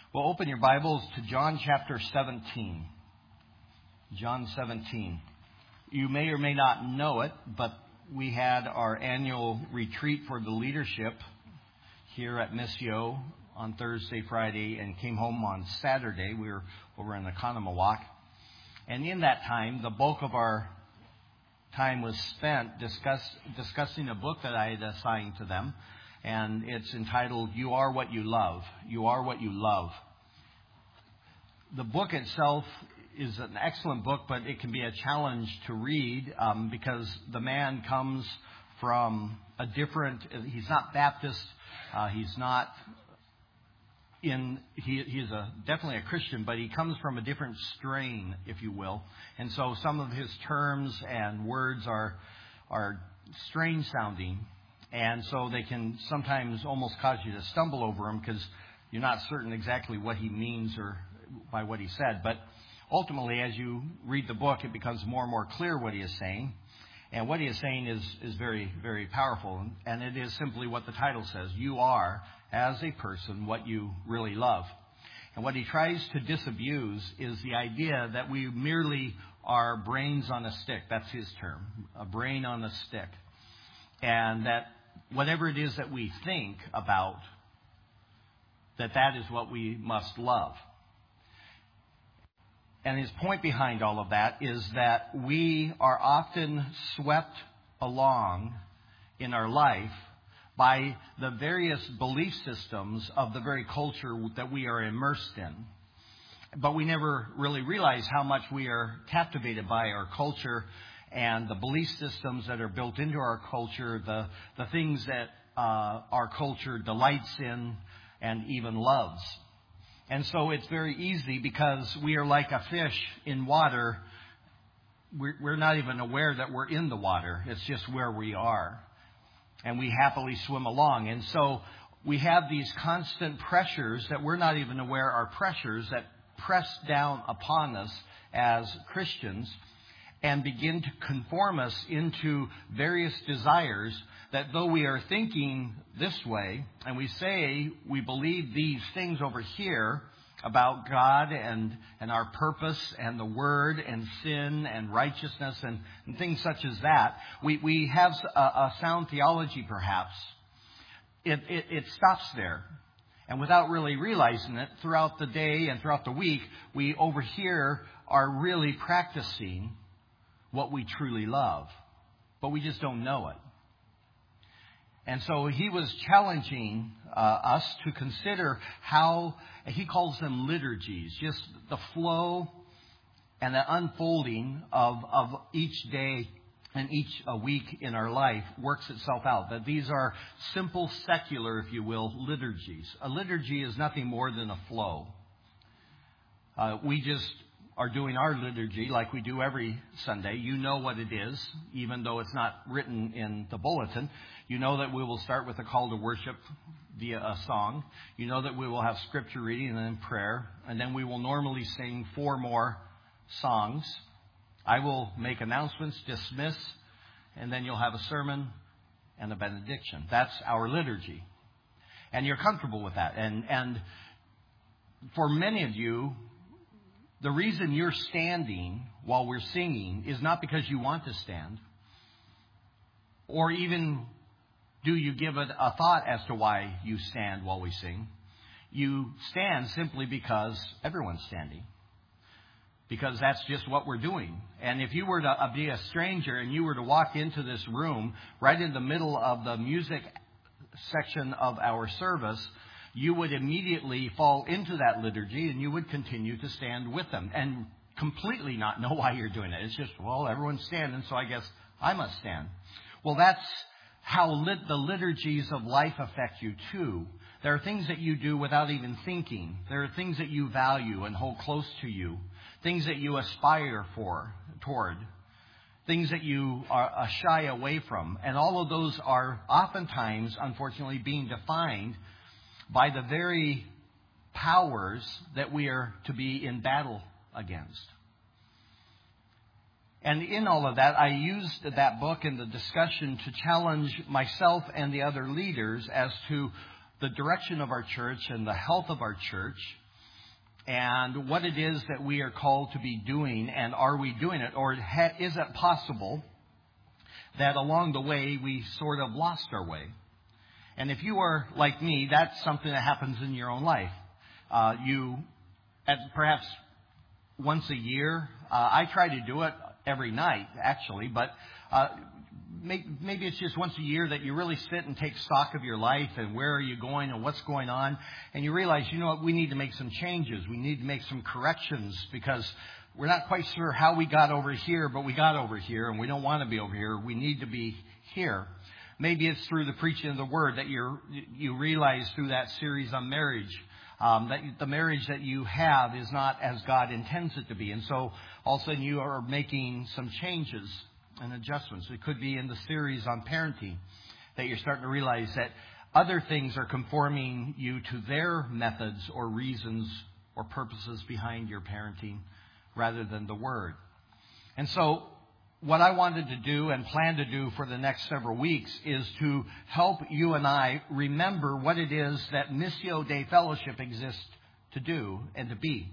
Well, open your Bibles to John chapter 17. John 17. You may or may not know it, but we had our annual retreat for the leadership here at Missio on Thursday, Friday, and came home on Saturday. We were over in Oconomowoc. And in that time, the bulk of our time was spent discussing a book that I had assigned to them. And it's entitled, You Are What You Love. You Are What You Love. The book itself is an excellent book, but it can be a challenge to read because the man comes from a different, he's not Baptist, he's definitely a Christian, but he comes from a different strain, if you will. And so some of his terms and words are strange sounding. And so they can sometimes almost cause you to stumble over them because you're not certain exactly what he means or by what he said. But ultimately, as you read the book, it becomes more and more clear what he is saying. And what he is saying is very, very powerful. And it is simply what the title says. You are, as a person, what you really love. And what he tries to disabuse is the idea that we merely are brains on a stick. That's his term, a brain on a stick. And that whatever it is that we think about, that is what we must love. And his point behind all of that is that we are often swept along in our life by the various belief systems of the very culture that we are immersed in. But we never really realize how much we are captivated by our culture and the belief systems that are built into our culture, the things that our culture delights in and even loves. And so it's very easy because we are like a fish in water. We're not even aware that we're in the water. It's just where we are. And we happily swim along. And so we have these constant pressures that we're not even aware are pressures that press down upon us as Christians and begin to conform us into various desires that though we are thinking this way, and we say we believe these things over here about God and our purpose and the Word and sin and righteousness and things such as that, we have a sound theology perhaps. It stops there. And without really realizing it, throughout the day and throughout the week, we over here are really practicing what we truly love, but we just don't know it. And so he was challenging us to consider how, he calls them liturgies, just the flow and the unfolding of each day and each week in our life works itself out. That these are simple, secular, if you will, liturgies. A liturgy is nothing more than a flow. We just are doing our liturgy like we do every Sunday. You know what it is, even though it's not written in the bulletin. You know that we will start with a call to worship via a song. You know that we will have scripture reading and then prayer. And then we will normally sing 4 more songs. I will make announcements, dismiss, and then you'll have a sermon and a benediction. That's our liturgy. And you're comfortable with that. And for many of you, the reason you're standing while we're singing is not because you want to stand, or even do you give it a thought as to why you stand while we sing. You stand simply because everyone's standing, because that's just what we're doing. And if you were to be a stranger and you were to walk into this room right in the middle of the music section of our service, you would immediately fall into that liturgy and you would continue to stand with them and completely not know why you're doing it. It's just, well, everyone's standing, so I guess I must stand. Well, that's how the liturgies of life affect you too. There are things that you do without even thinking. There are things that you value and hold close to you. Things that you aspire toward. Things that you shy away from. And all of those are oftentimes, unfortunately, being defined by the very powers that we are to be in battle against. And in all of that, I used that book in the discussion to challenge myself and the other leaders as to the direction of our church and the health of our church and what it is that we are called to be doing, and are we doing it, or is it possible that along the way we sort of lost our way? And if you are like me, that's something that happens in your own life. Perhaps once a year, I try to do it every night, actually, but maybe it's just once a year that you really sit and take stock of your life and where are you going and what's going on. And you realize, you know what, we need to make some changes. We need to make some corrections because we're not quite sure how we got over here, but we got over here and we don't want to be over here. We need to be here. Maybe it's through the preaching of the Word that you realize through that series on marriage that the marriage that you have is not as God intends it to be. And so all of a sudden you are making some changes and adjustments. It could be in the series on parenting that you're starting to realize that other things are conforming you to their methods or reasons or purposes behind your parenting rather than the Word. And so what I wanted to do and plan to do for the next several weeks is to help you and I remember what it is that Missio Dei Fellowship exists to do and to be.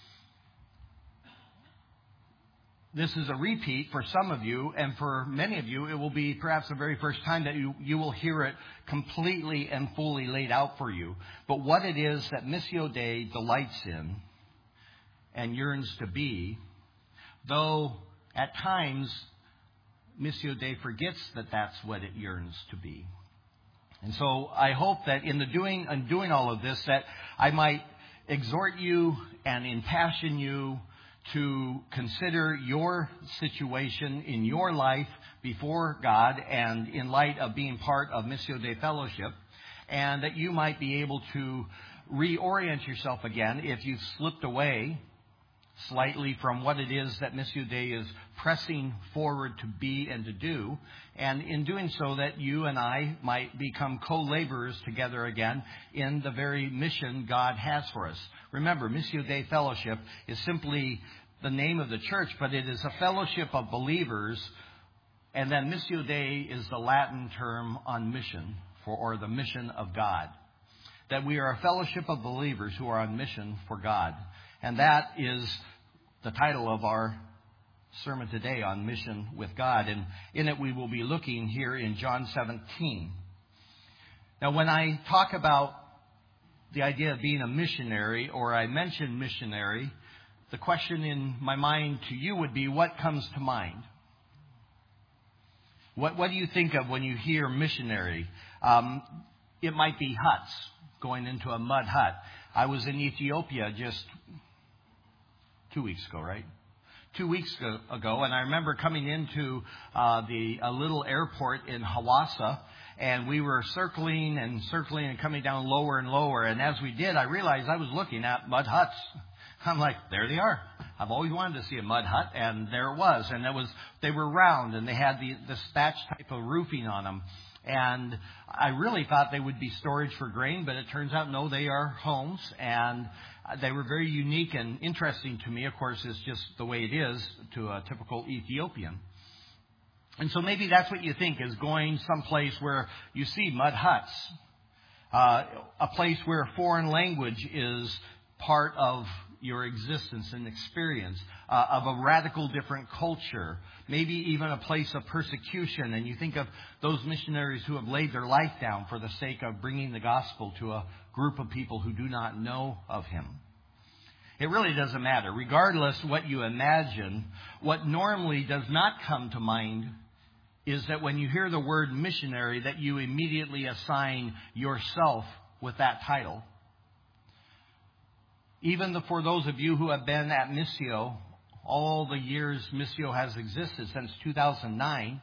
This is a repeat for some of you, and for many of you, it will be perhaps the very first time that you will hear it completely and fully laid out for you. But what it is that Missio Dei delights in and yearns to be, though at times Missio Dei forgets that that's what it yearns to be. And so I hope that in the doing all of this, that I might exhort you and impassion you to consider your situation in your life before God and in light of being part of Missio Dei Fellowship, and that you might be able to reorient yourself again if you've slipped away slightly from what it is that Missio Dei is pressing forward to be and to do, and in doing so that you and I might become co-laborers together again in the very mission God has for us. Remember, Missio Dei Fellowship is simply the name of the church, but it is a fellowship of believers, and then Missio Dei is the Latin term on mission, or the mission of God. That we are a fellowship of believers who are on mission for God. And that is the title of our sermon today, on mission with God. And in it we will be looking here in John 17. Now when I talk about the idea of being a missionary, or I mention missionary, the question in my mind to you would be, what comes to mind? What do you think of when you hear missionary? It might be huts, going into a mud hut. I was in Ethiopia just 2 weeks ago, right? 2 weeks ago, and I remember coming into a little airport in Hawassa, and we were circling and coming down lower and lower. And as we did, I realized I was looking at mud huts. I'm like, there they are. I've always wanted to see a mud hut, and there it was. And they were round, and they had the thatch type of roofing on them. And I really thought they would be storage for grain, but it turns out, no, they are homes. And they were very unique and interesting to me. Of course, it's just the way it is to a typical Ethiopian. And so maybe that's what you think, is going someplace where you see mud huts. A place where foreign language is part of your existence and experience, of a radical different culture, maybe even a place of persecution. And you think of those missionaries who have laid their life down for the sake of bringing the gospel to a group of people who do not know of Him. It really doesn't matter. Regardless what you imagine, what normally does not come to mind is that when you hear the word missionary, that you immediately assign yourself with that title. Even for those of you who have been at Missio, all the years Missio has existed, since 2009,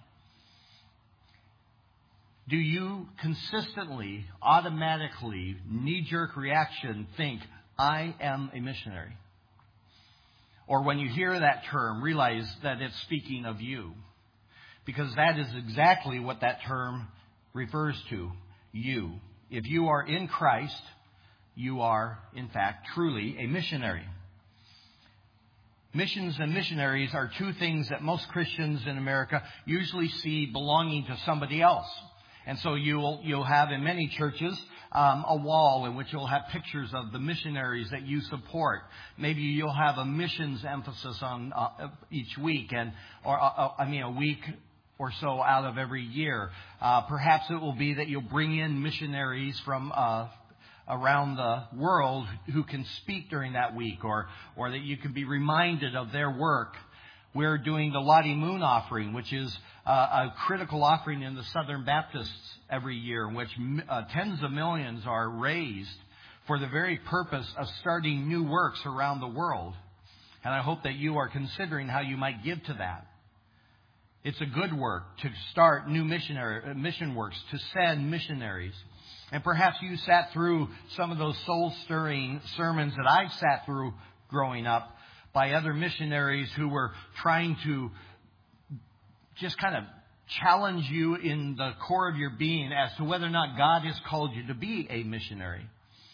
do you consistently, automatically, knee-jerk reaction think, I am a missionary? Or when you hear that term, realize that it's speaking of you. Because that is exactly what that term refers to, you. If you are in Christ, you are, in fact, truly a missionary. Missions and missionaries are two things that most Christians in America usually see belonging to somebody else. And so you'll have in many churches a wall in which you'll have pictures of the missionaries that you support. Maybe you'll have a missions emphasis on each week, or a week or so out of every year. Perhaps it will be that you'll bring in missionaries from around the world who can speak during that week, or that you can be reminded of their work. We're doing the Lottie Moon offering, which is a critical offering in the Southern Baptists every year, in which tens of millions are raised for the very purpose of starting new works around the world. And I hope that you are considering how you might give to that. It's a good work to start new mission works, to send missionaries. And perhaps you sat through some of those soul-stirring sermons that I've sat through growing up by other missionaries who were trying to just kind of challenge you in the core of your being as to whether or not God has called you to be a missionary.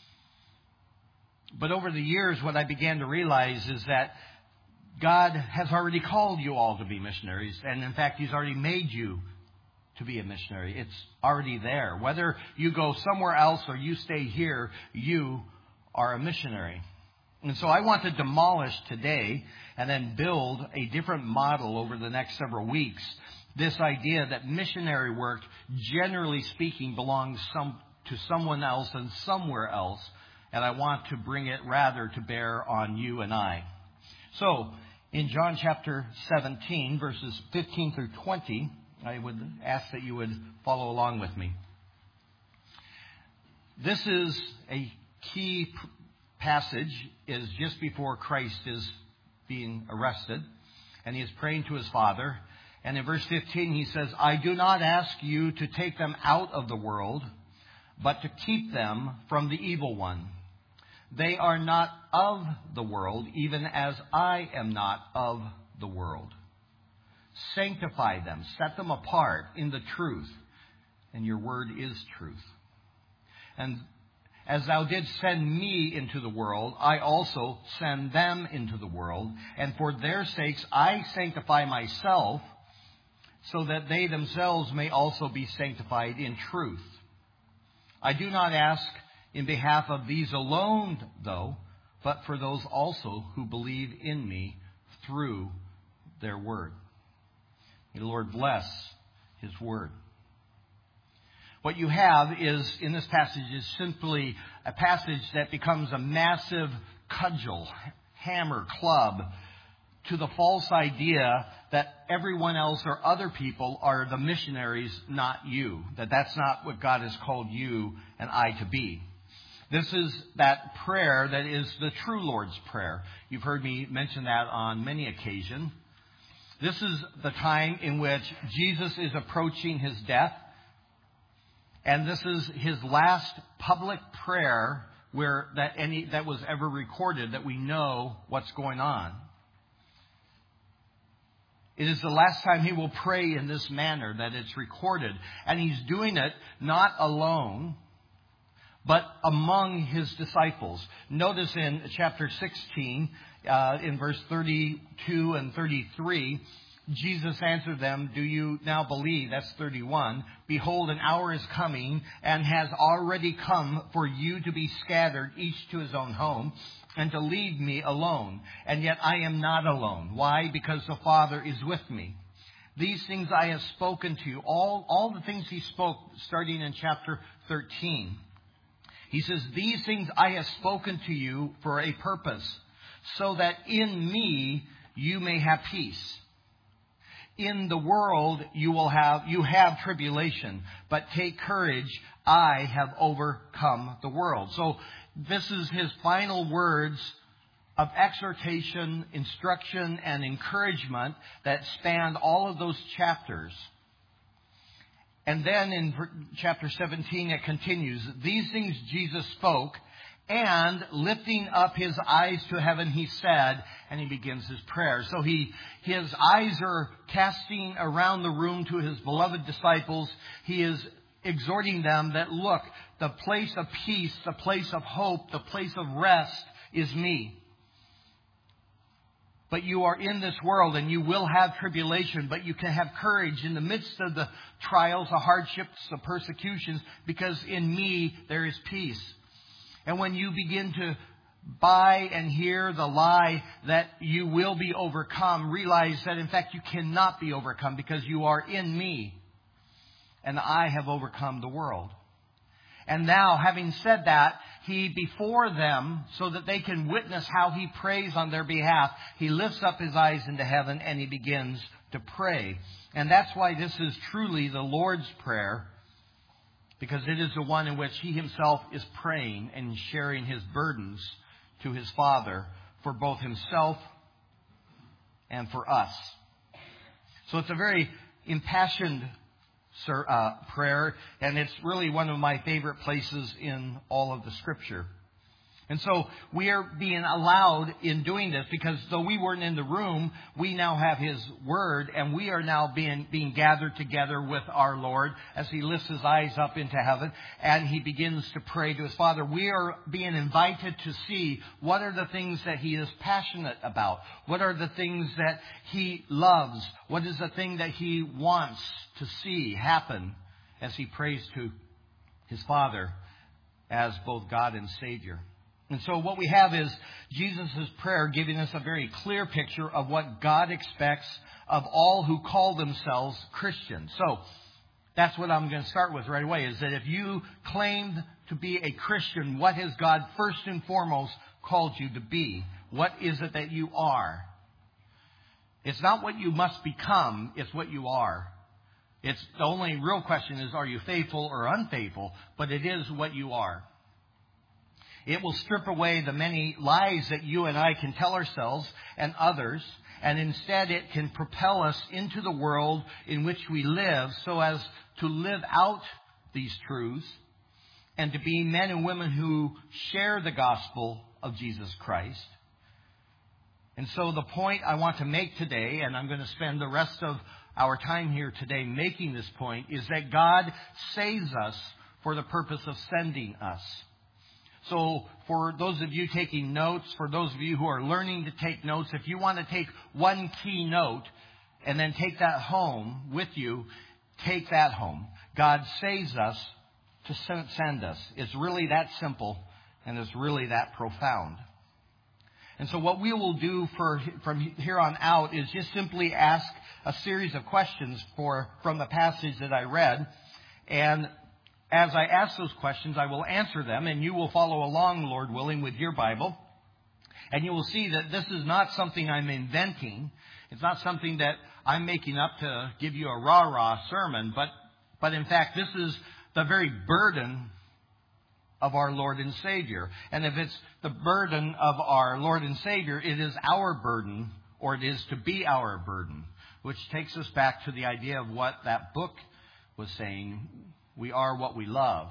But over the years, what I began to realize is that God has already called you all to be missionaries. And in fact, He's already made you to be a missionary. It's already there. Whether you go somewhere else or you stay here, you are a missionary. And so I want to demolish today and then build a different model over the next several weeks. This idea that missionary work, generally speaking, belongs to someone else and somewhere else. And I want to bring it rather to bear on you and I. So, in John chapter 17, verses 15 through 20, I would ask that you would follow along with me. This is a key passage, is just before Christ is being arrested, and he is praying to his Father. And in verse 15 he says, I do not ask you to take them out of the world, but to keep them from the evil one. They are not of the world, even as I am not of the world. Sanctify them, set them apart in the truth, and your word is truth. And as thou didst send me into the world, I also send them into the world. And for their sakes I sanctify myself, so that they themselves may also be sanctified in truth. I do not ask in behalf of these alone, though, but for those also who believe in me through their word. May the Lord bless His word. What you have is, in this passage, is simply a passage that becomes a massive cudgel, hammer, club, to the false idea that everyone else or other people are the missionaries, not you. That's not what God has called you and I to be. This is that prayer that is the true Lord's Prayer. You've heard me mention that on many occasions. This is the time in which Jesus is approaching His death. And this is His last public prayer that was ever recorded, that we know what's going on. It is the last time He will pray in this manner that it's recorded. And He's doing it not alone, but among His disciples. Notice in chapter 16, in verse 32 and 33, Jesus answered them, do you now believe? That's 31. Behold, an hour is coming and has already come for you to be scattered, each to his own home, and to leave me alone. And yet I am not alone. Why? Because the Father is with me. These things I have spoken to you. All the things He spoke, starting in chapter 13. He says, these things I have spoken to you for a purpose, so that in me you may have peace. In the world you have tribulation, but take courage, I have overcome the world. So this is His final words of exhortation, instruction, and encouragement that span all of those chapters. And then in chapter 17 it continues, these things Jesus spoke, and lifting up His eyes to heaven, He said, and He begins His prayer. So His eyes are casting around the room to His beloved disciples. He is exhorting them that, look, the place of peace, the place of hope, the place of rest is me. But you are in this world and you will have tribulation, but you can have courage in the midst of the trials, the hardships, the persecutions, because in me there is peace. And when you begin to buy and hear the lie that you will be overcome, realize that in fact you cannot be overcome because you are in me and I have overcome the world. And now, having said that, he, before them, so that they can witness how he prays on their behalf, he lifts up his eyes into heaven and he begins to pray. And that's why this is truly the Lord's Prayer, because it is the one in which he himself is praying and sharing his burdens to his Father for both himself and for us. So it's a very impassioned prayer, and it's really one of my favorite places in all of the Scripture. And so we are being allowed in doing this because though we weren't in the room, we now have His Word, and we are now being gathered together with our Lord as He lifts His eyes up into heaven and He begins to pray to His Father. We are being invited to see what are the things that He is passionate about. What are the things that He loves? What is the thing that He wants to see happen as He prays to His Father as both God and Savior. And so what we have is Jesus' prayer giving us a very clear picture of what God expects of all who call themselves Christians. So that's what I'm going to start with right away, is that if you claim to be a Christian, what has God first and foremost called you to be? What is it that you are? It's not what you must become, it's what you are. It's the only real question is, are you faithful or unfaithful? But it is what you are. It will strip away the many lies that you and I can tell ourselves and others, and instead it can propel us into the world in which we live so as to live out these truths and to be men and women who share the gospel of Jesus Christ. And so the point I want to make today, and I'm going to spend the rest of our time here today making this point, is that God saves us for the purpose of sending us. So for those of you taking notes, for those of you who are learning to take notes, if you want to take one key note and then take that home with you, take that home. God saves us to send us. It's really that simple, and it's really that profound. And so what we will do from here on out is just simply ask a series of questions from the passage that I read. And as I ask those questions, I will answer them, and you will follow along, Lord willing, with your Bible. And you will see that this is not something I'm inventing. It's not something that I'm making up to give you a rah-rah sermon. But in fact, this is the very burden of our Lord and Savior. And if it's the burden of our Lord and Savior, it is our burden, or it is to be our burden, which takes us back to the idea of what that book was saying. We are what we love.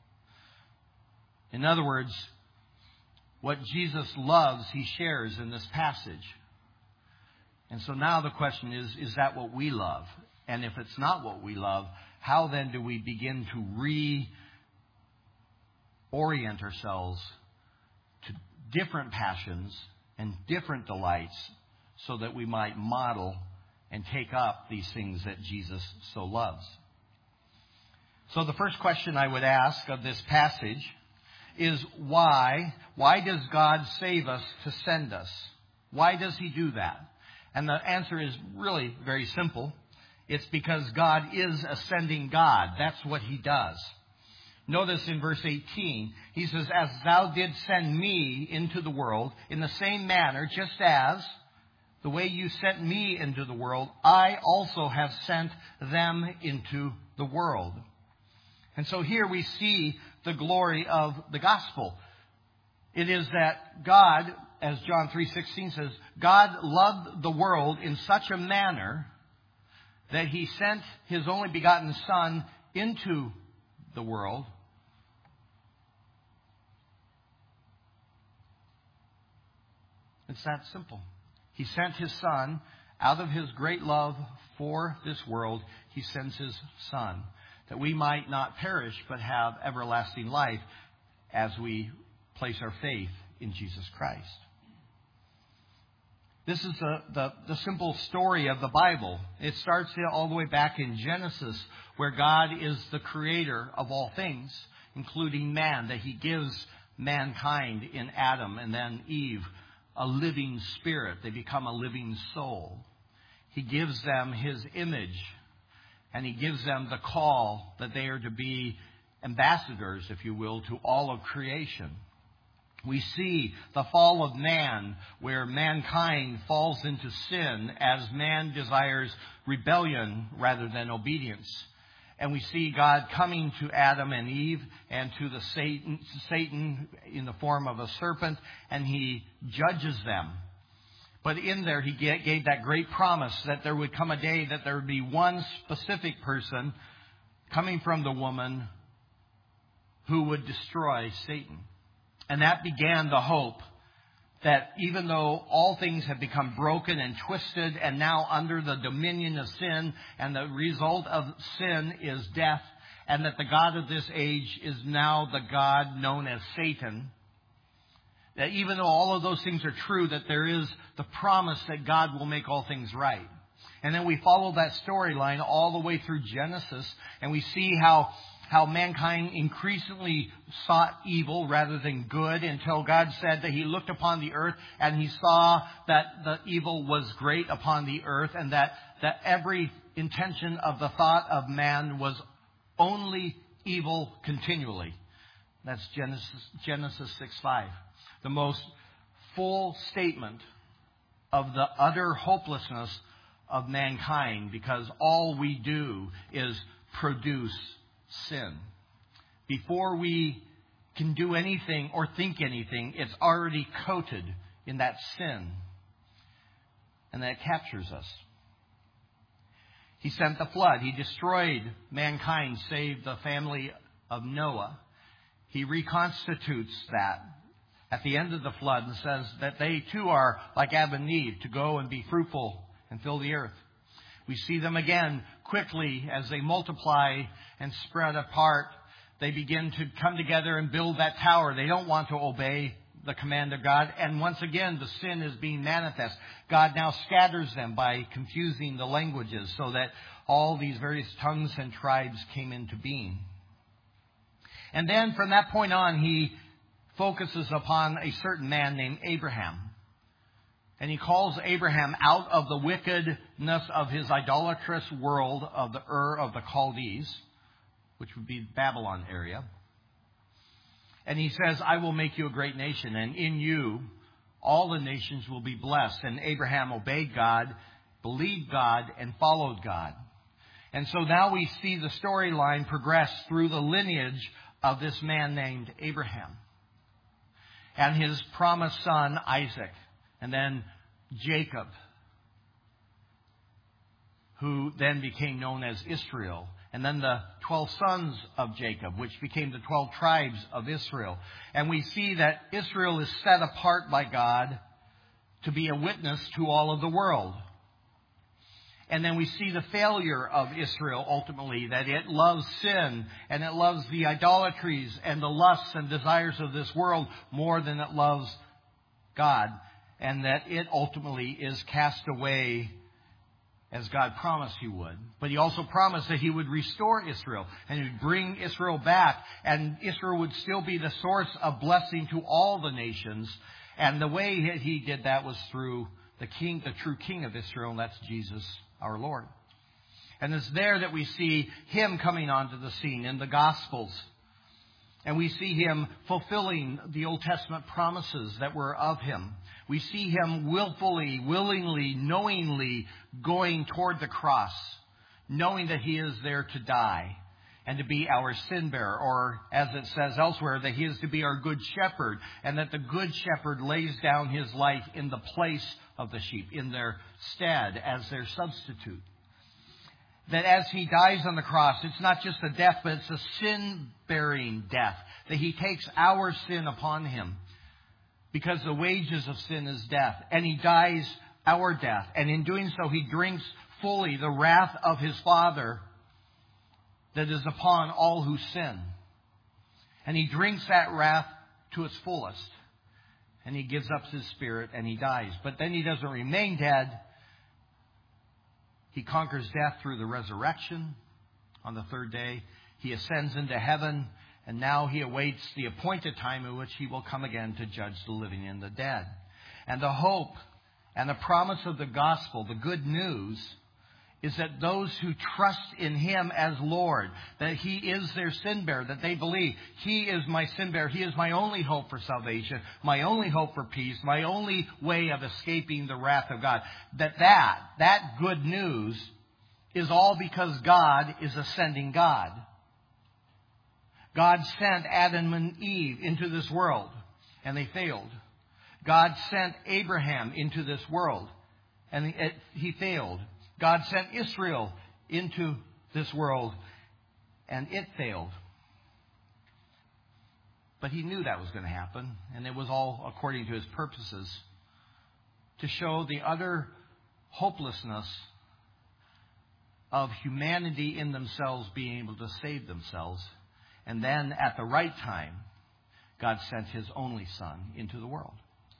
In other words, what Jesus loves, He shares in this passage. And so now the question is that what we love? And if it's not what we love, how then do we begin to reorient ourselves to different passions and different delights so that we might model and take up these things that Jesus so loves? So the first question I would ask of this passage is why? Why does God save us to send us? Why does He do that? And the answer is really very simple. It's because God is a sending God. That's what He does. Notice in verse 18, He says, "As thou didst send me into the world, in the same manner, just as the way you sent me into the world, I also have sent them into the world." And so here we see the glory of the gospel. It is that God, as John 3:16 says, God loved the world in such a manner that He sent His only begotten Son into the world It's that simple. He sent His Son out of His great love for this world. He sends His Son that we might not perish but have everlasting life as we place our faith in Jesus Christ. This is the simple story of the Bible. It starts all the way back in Genesis, where God is the creator of all things, including man, that He gives mankind in Adam and then Eve a living spirit. They become a living soul. He gives them His image, and He gives them the call that they are to be ambassadors, if you will, to all of creation. We see the fall of man, where mankind falls into sin as man desires rebellion rather than obedience. And we see God coming to Adam and Eve and to the Satan in the form of a serpent, and He judges them. But in there, He gave that great promise that there would come a day that there would be one specific person coming from the woman who would destroy Satan. And that began the hope that even though all things have become broken and twisted and now under the dominion of sin, and the result of sin is death, and that the God of this age is now the God known as Satan, that even though all of those things are true, that there is the promise that God will make all things right. And then we follow that storyline all the way through Genesis, and we see how mankind increasingly sought evil rather than good, until God said that He looked upon the earth and He saw that the evil was great upon the earth, and that every intention of the thought of man was only evil continually. That's Genesis 6:5. The most full statement of the utter hopelessness of mankind, because all we do is produce sin. Before we can do anything or think anything, it's already coated in that sin. And that captures us. He sent the flood. He destroyed mankind, save the family of Noah. He reconstitutes that at the end of the flood and says that they too are like Adam and Eve, to go and be fruitful and fill the earth. We see them again quickly as they multiply and spread apart. They begin to come together and build that tower. They don't want to obey the command of God. And once again, the sin is being manifest. God now scatters them by confusing the languages, so that all these various tongues and tribes came into being. And then from that point on, He focuses upon a certain man named Abraham. And He calls Abraham out of the wickedness of his idolatrous world of the of the Chaldees, which would be the Babylon area. And He says, I will make you a great nation, and in you all the nations will be blessed. And Abraham obeyed God, believed God, and followed God. And so now we see the storyline progress through the lineage of this man named Abraham and his promised son Isaac. And then Jacob, who then became known as Israel. And then the 12 sons of Jacob, which became the 12 tribes of Israel. And we see that Israel is set apart by God to be a witness to all of the world. And then we see the failure of Israel ultimately, that it loves sin and it loves the idolatries and the lusts and desires of this world more than it loves God. And that it ultimately is cast away as God promised He would. But He also promised that He would restore Israel and He would bring Israel back. And Israel would still be the source of blessing to all the nations. And the way He did that was through the King, the true King of Israel, and that's Jesus, our Lord. And it's there that we see Him coming onto the scene in the Gospels. And we see Him fulfilling the Old Testament promises that were of Him. We see Him willfully, willingly, knowingly going toward the cross, knowing that He is there to die and to be our sin bearer, or as it says elsewhere, that He is to be our good shepherd, and that the good shepherd lays down His life in the place of the sheep, in their stead, as their substitute. That as He dies on the cross, it's not just a death, but it's a sin-bearing death. That He takes our sin upon Him. Because the wages of sin is death. And He dies our death. And in doing so, He drinks fully the wrath of His Father that is upon all who sin. And He drinks that wrath to its fullest. and he gives up his spirit and he dies. But then he doesn't remain dead. He conquers death through the resurrection on the third day. He ascends into heaven, and now he awaits the appointed time in which he will come again to judge the living and the dead. And the hope and the promise of the gospel, the good news, is that those who trust in him as Lord, that he is their sin bearer, that they believe he is my sin bearer, he is my only hope for salvation, my only hope for peace, my only way of escaping the wrath of God, that good news is all because God is ascending God. God sent Adam and Eve into this world, and they failed. God sent Abraham into this world, and he failed. God sent Israel into this world, and it failed. But he knew that was going to happen, and it was all according to his purposes, to show the utter hopelessness of humanity in themselves being able to save themselves. And then at the right time, God sent his only Son into the world.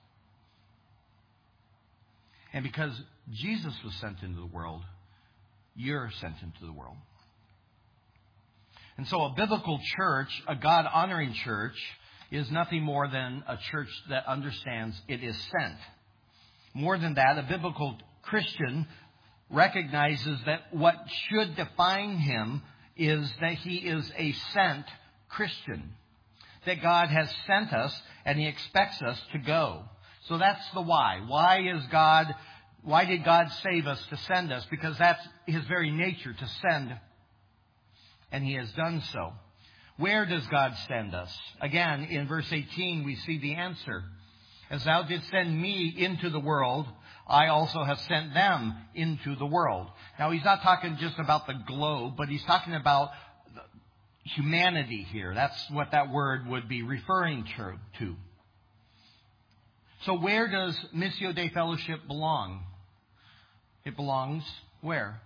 And because Jesus was sent into the world, you're sent into the world. And so a biblical church, a God-honoring church, is nothing more than a church that understands it is sent. More than that, a biblical Christian recognizes that what should define him is that he is a sent Christian. That God has sent us and he expects us to go. So that's the why. Why did God save us to send us? Because that's his very nature, to send. And he has done so. Where does God send us? Again, in verse 18, we see the answer. As thou didst send me into the world, I also have sent them into the world. Now, he's not talking just about the globe, but he's talking about humanity here. That's what that word would be referring to. So where does Missio Dei Fellowship belong? It belongs where?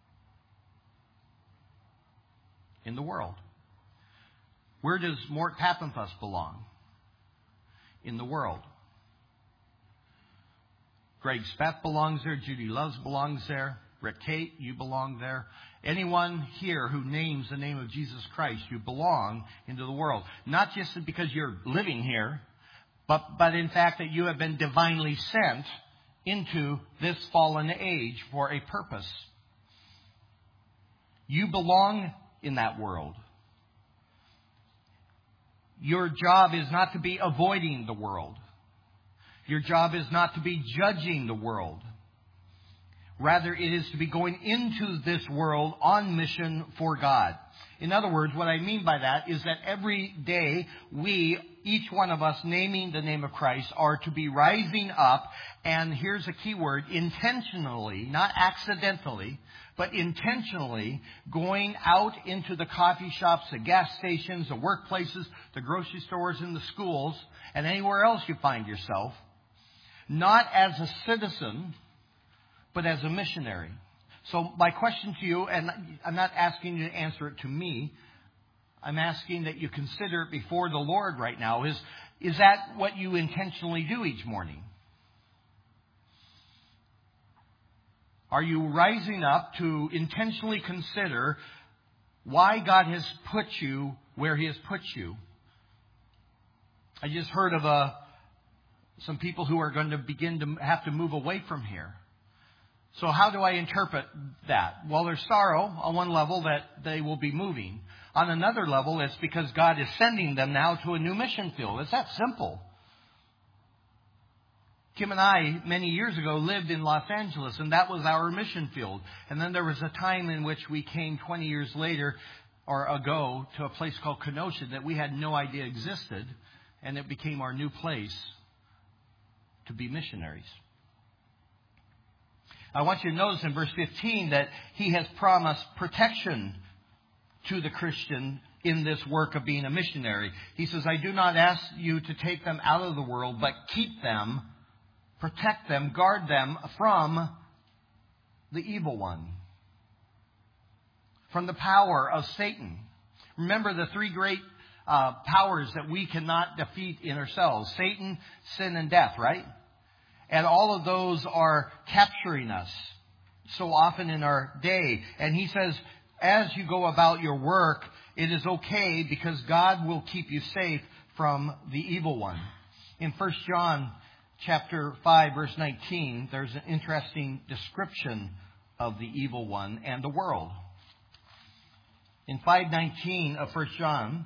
In the world. Where does Mort Pappenfuss belong? In the world. Greg Speth belongs there. Judy Loves belongs there. Rick Kate, you belong there. Anyone here who names the name of Jesus Christ, you belong into the world. Not just because you're living here, but in fact that you have been divinely sent into this fallen age for a purpose. You belong in that world. Your job is not to be avoiding the world. Your job is not to be judging the world. Rather, it is to be going into this world on mission for God. In other words, what I mean by that is that every day we, each one of us naming the name of Christ, are to be rising up, and here's a key word, intentionally, not accidentally, but intentionally going out into the coffee shops, the gas stations, the workplaces, the grocery stores, and the schools, and anywhere else you find yourself, not as a citizen, but as a missionary. So my question to you, and I'm not asking you to answer it to me, I'm asking that you consider it before the Lord right now, is that what you intentionally do each morning? Are you rising up to intentionally consider why God has put you where he has put you? I just heard of some people who are going to begin to have to move away from here. So how do I interpret that? Well, there's sorrow on one level that they will be moving. On another level, it's because God is sending them now to a new mission field. It's that simple. Kim and I, many years ago, lived in Los Angeles, and that was our mission field. And then there was a time in which we came 20 years later or ago to a place called Kenosha that we had no idea existed, and it became our new place to be missionaries. I want you to notice in verse 15 that he has promised protection to the Christian in this work of being a missionary. He says, I do not ask you to take them out of the world, but keep them, protect them, guard them from the evil one, from the power of Satan. Remember the three great powers that we cannot defeat in ourselves. Satan, sin, and death, right? And all of those are capturing us so often in our day. And he says, as you go about your work, it is okay because God will keep you safe from the evil one. In 1 John chapter 5, verse 19, there's an interesting description of the evil one and the world. In 5:19 of 1 John,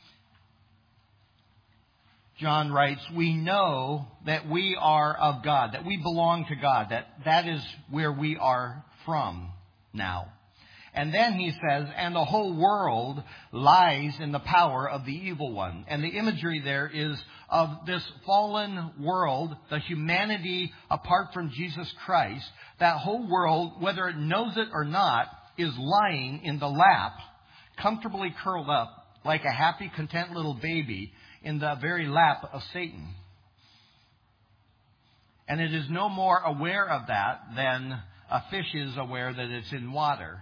John writes, we know that we are of God, that we belong to God, that is where we are from now. And then he says, and the whole world lies in the power of the evil one. And the imagery there is of this fallen world, the humanity apart from Jesus Christ. That whole world, whether it knows it or not, is lying in the lap, comfortably curled up like a happy, content little baby in the very lap of Satan. And it is no more aware of that than a fish is aware that it's in water.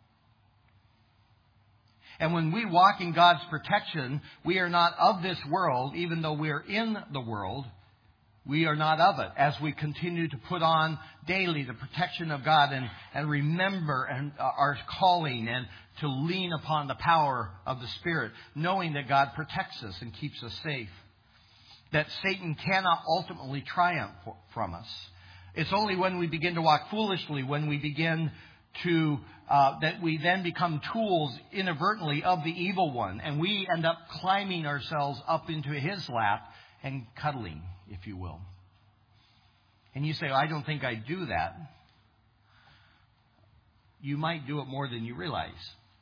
And when we walk in God's protection, we are not of this world, even though we are in the world. We are not of it as we continue to put on daily the protection of God and remember our calling and to lean upon the power of the Spirit, knowing that God protects us and keeps us safe. That Satan cannot ultimately triumph from us. It's only when we begin to walk foolishly, when we begin to that we then become tools inadvertently of the evil one, and we end up climbing ourselves up into his lap and cuddling, if you will. And you say, I don't think I do that. You might do it more than you realize.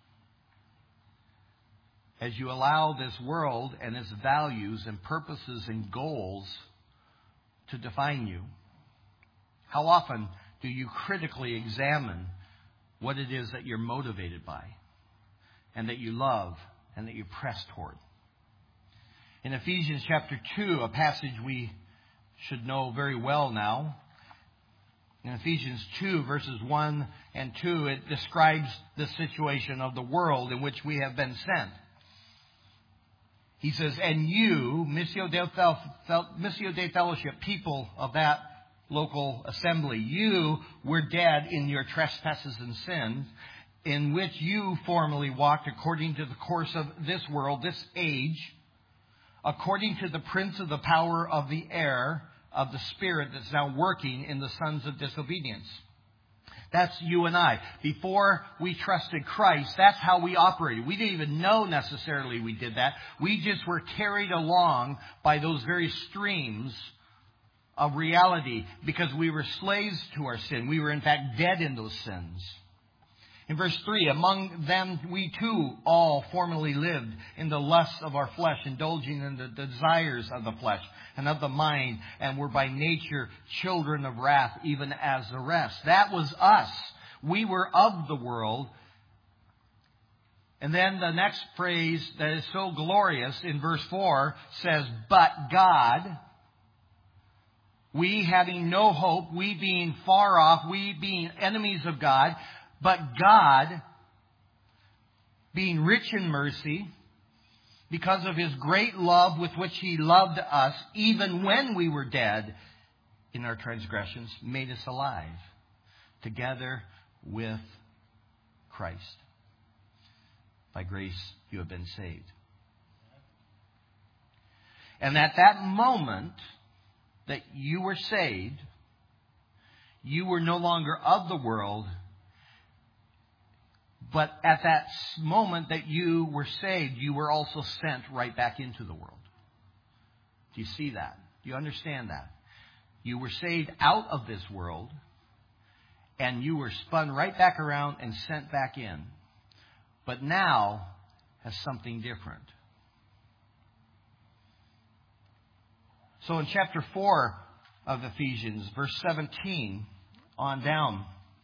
As you allow this world and its values and purposes and goals to define you. How often do you critically examine what it is that you're motivated by and that you love and that you press toward? In Ephesians chapter 2, a passage we should know very well now. In Ephesians 2, verses 1 and 2, it describes the situation of the world in which we have been sent. He says, and you, Missio Dei Fellowship, people of that local assembly, you were dead in your trespasses and sins, in which you formerly walked according to the course of this world, this age, according to the prince of the power of the air, of the spirit that's now working in the sons of disobedience. That's you and I. Before we trusted Christ, that's how we operated. We didn't even know necessarily we did that. We just were carried along by those very streams of reality because we were slaves to our sin. We were in fact dead in those sins. In verse 3, among them we too all formerly lived in the lusts of our flesh, indulging in the desires of the flesh and of the mind, and were by nature children of wrath, even as the rest. That was us. We were of the world. And then the next phrase that is so glorious in verse 4 says, but God, we having no hope, we being far off, we being enemies of God, but God, being rich in mercy, because of His great love with which He loved us, even when we were dead in our transgressions, made us alive together with Christ. By grace you have been saved. And at that moment that you were saved, you were no longer of the world. But at that moment that you were saved, you were also sent right back into the world. Do you see that? Do you understand that? You were saved out of this world, and you were spun right back around and sent back in. But now has something different. So in chapter 4 of Ephesians, verse 17 on down,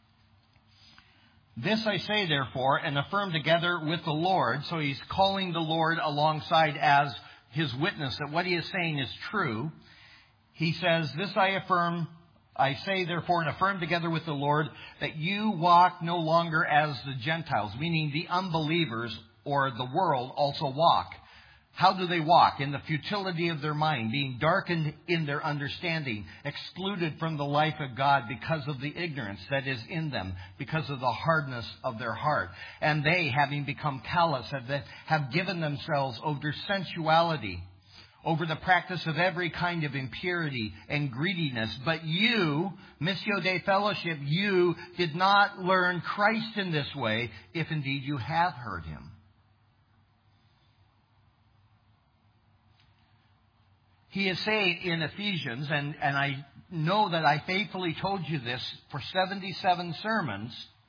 this I say, therefore, and affirm together with the Lord. So he's calling the Lord alongside as his witness that what he is saying is true. He says, this I say, therefore, and affirm together with the Lord, that you walk no longer as the Gentiles, meaning the unbelievers or the world also walk. How do they walk? In the futility of their mind, being darkened in their understanding, excluded from the life of God because of the ignorance that is in them, because of the hardness of their heart. And they, having become callous, have given themselves over sensuality, over the practice of every kind of impurity and greediness. But you, Missio Dei Fellowship, you did not learn Christ in this way, if indeed you have heard Him. He is saying in Ephesians, and I know that I faithfully told you this for 77 sermons,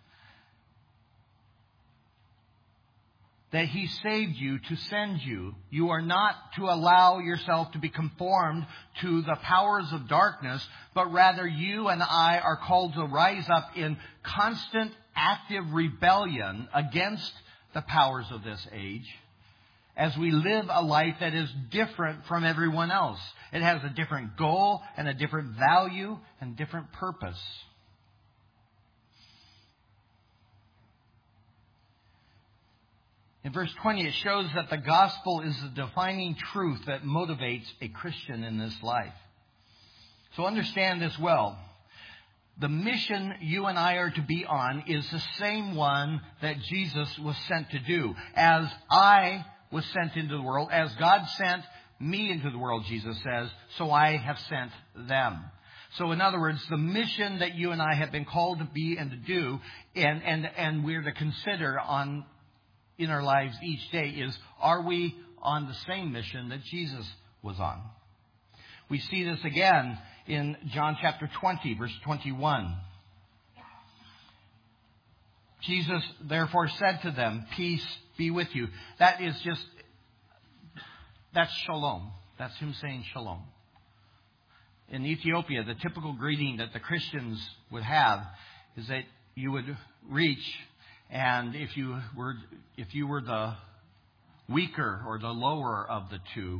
that He saved you to send you. You are not to allow yourself to be conformed to the powers of darkness, but rather you and I are called to rise up in constant, active rebellion against the powers of this age, as we live a life that is different from everyone else. It has a different goal and a different value and different purpose. In verse 20, it shows that the gospel is the defining truth that motivates a Christian in this life. So understand this well. The mission you and I are to be on is the same one that Jesus was sent to do. As I was sent into the world, as God sent me into the world, Jesus says, so I have sent them. So in other words, the mission that you and I have been called to be and to do, and we're to consider in our lives each day is, are we on the same mission that Jesus was on? We see this again in John chapter 20, verse 21. Jesus therefore said to them, peace be with you. That's shalom. That's Him saying shalom. In Ethiopia, the typical greeting that the Christians would have is that you would reach, and if you were the weaker or the lower of the two,